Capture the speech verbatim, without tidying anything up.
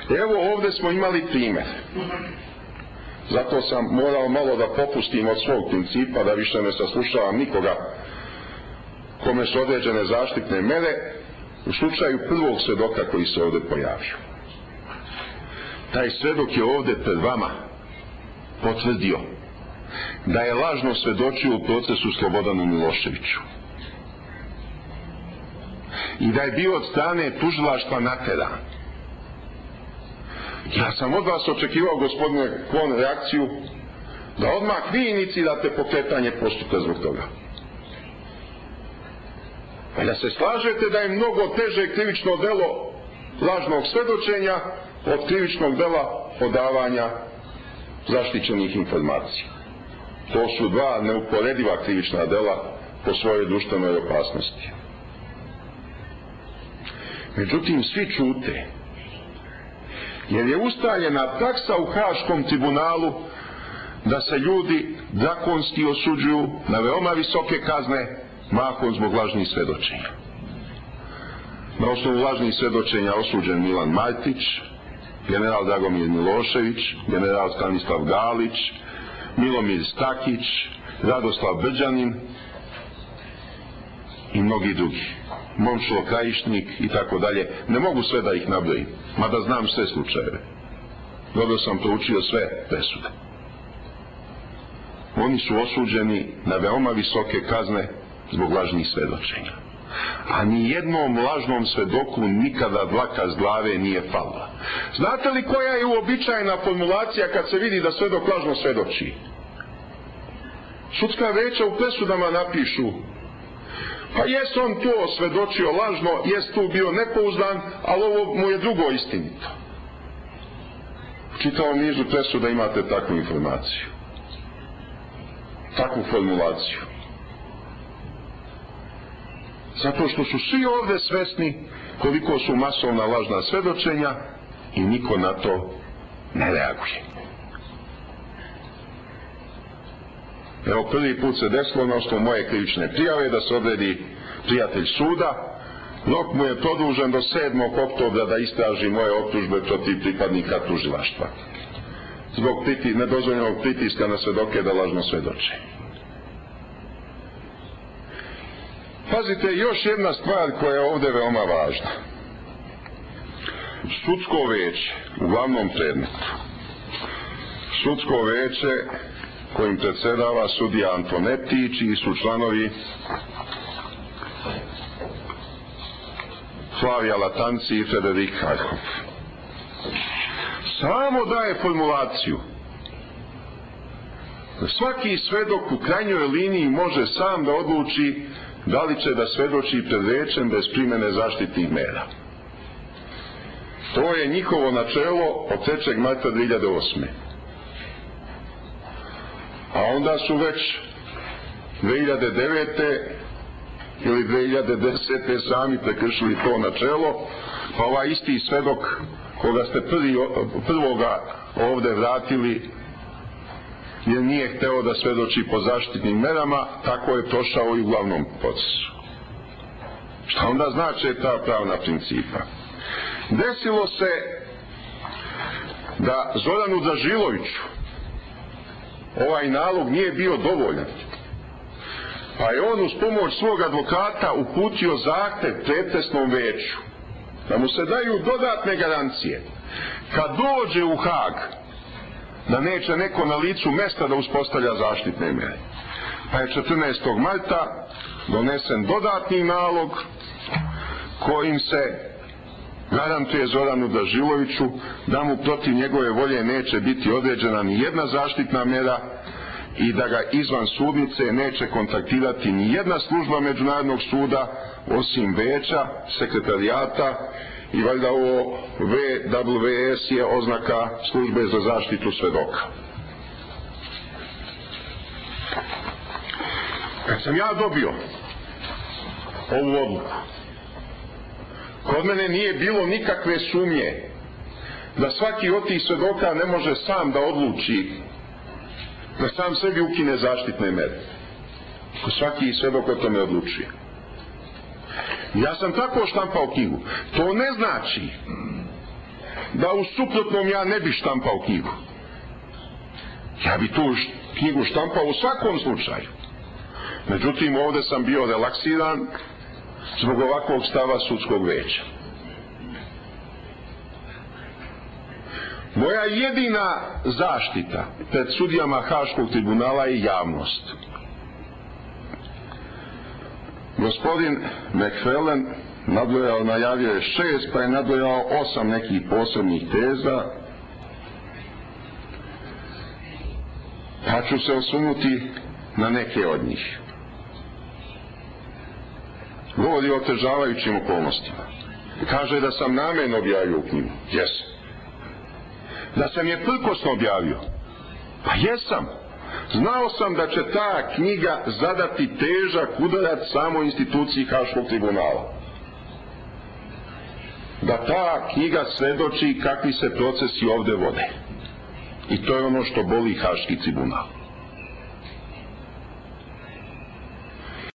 Evo ovdje smo imali primjer. Zato sam morao malo da popustim od svog principa, da više ne saslušavam nikoga kome su određene zaštitne mere, u slučaju prvog svedoka koji se ovdje pojavio. Taj svedok je ovdje pred vama potvrdio da je lažno svedočio u procesu Slobodanu Miloševiću i da je bio od strane tužilaštva nateran. Ja sam od vas očekivao, gospodine Klon, reakciju da odmah vi inicirate pokretanje postupka zbog toga. A da se slažete da je mnogo teže krivično delo lažnog svedočenja od krivičnog dela odavanja zaštićenih informacija. To su dva neuporediva krivična dela po svojoj društvenoj opasnosti. Međutim, svi ćute, jer je ustaljena praksa u Haškom tribunalu da se ljudi zakonski osuđuju na veoma visoke kazne, mahom zbog lažnih svedočenja. Na osnovu lažnih svedočenja osuđen Milan Martić, general Dragomir Milošević, general Stanislav Galić, Milomir Stakić, Radoslav Brđanin i mnogi drugi. Momčilo Krajišnik i tako dalje. Ne mogu sve da ih nabrojim, mada znam sve slučajeve. Dobro sam proučio sve presude. Oni su osuđeni na veoma visoke kazne zbog lažnih svedočenja. A ni jednom lažnom svedoku nikada dlaka s glave nije falila. Znate li koja je uobičajena formulacija kad se vidi da svedok lažno svedoči? Sudska veća u presudama napišu: pa jes on to svedočio lažno, jes tu bio nepouzdan, ali ovo mu je drugo istinito. U čitavom nizu presuda imate takvu informaciju, takvu formulaciju. Zato što su svi ovdje svesni koliko su masovna lažna svedočenja i niko na to ne reaguje. Evo, prvi put se desilo na osnovu moje krivične prijave da se odredi prijatelj suda, rok mu je produžen do sedmog oktobra da istraži moje optužbe protiv pripadnika tužilaštva zbog priti, nedozvoljenog pritiska na svedoke da lažno svedoče. Pazite, još jedna stvar koja je ovdje veoma važna. Sudsko veće u glavnom predmetu, sudsko veće kojim predsjedava sudija Antonetić i su članovi Flavija Latanci i Frederik Harhoff, samo daje formulaciju da svaki svedok u krajnjoj liniji može sam da odluči da li će da svedoči pred većem bez primjene zaštitnih mera. To je njihovo načelo od trećeg marta dve hiljade osme. A onda su već dve hiljade devete ili dve hiljade desete sami prekršili to načelo, pa ovaj isti svedok koga ste prvi, prvoga ovdje vratili jer nije hteo da svedoči po zaštitnim merama, tako je prošao i u glavnom procesu. Šta onda znači ta pravna principa? Desilo se da Zoranu Dražiloviću ovaj nalog nije bio dovoljan, pa je on uz pomoć svog advokata uputio zahtev pretresnom veću da mu se daju dodatne garancije kad dođe u Hag da neće neko na licu mesta da uspostavlja zaštitne mere. Pa je četrnaestog marta donesen dodatni nalog kojim se garantuje Zoranu Dražiloviću da mu protiv njegove volje neće biti određena ni jedna zaštitna mera i da ga izvan sudnice neće kontaktirati ni jedna služba Međunarodnog suda osim veća, sekretarijata i valjda ovo V W S je oznaka službe za zaštitu svedoka. Kad sam ja dobio ovu odluku, kod mene nije bilo nikakve sumnje da svaki od tih svedoka ne može sam da odluči da sam sebi ukine zaštitne mere. Ko svaki svedok o tome odlučuje. Ja sam tako štampao knjigu. To ne znači da u suprotnom ja ne bi štampao knjigu. Ja bi tu knjigu štampao u svakom slučaju. Međutim, ovdje sam bio relaksiran zbog ovakvog stava sudskog veća. Moja jedina zaštita pred sudijama Haškog tribunala je javnost. Gospodin McFarlane nadlojao, najavio je šest, pa je nadlojao osam nekih posebnih teza. Pa ću se osvrnuti na neke od njih. Govori o otežavajućim okolnostima. Kaže da sam namjerno objavio knjigu. Jesam. Da sam je prkosno objavio. Pa jesam. Znao sam da će ta knjiga zadati težak udarac samoj instituciji Haškog tribunala. Da ta knjiga svedoči kakvi se procesi ovdje vode. I to je ono što boli Haški tribunal.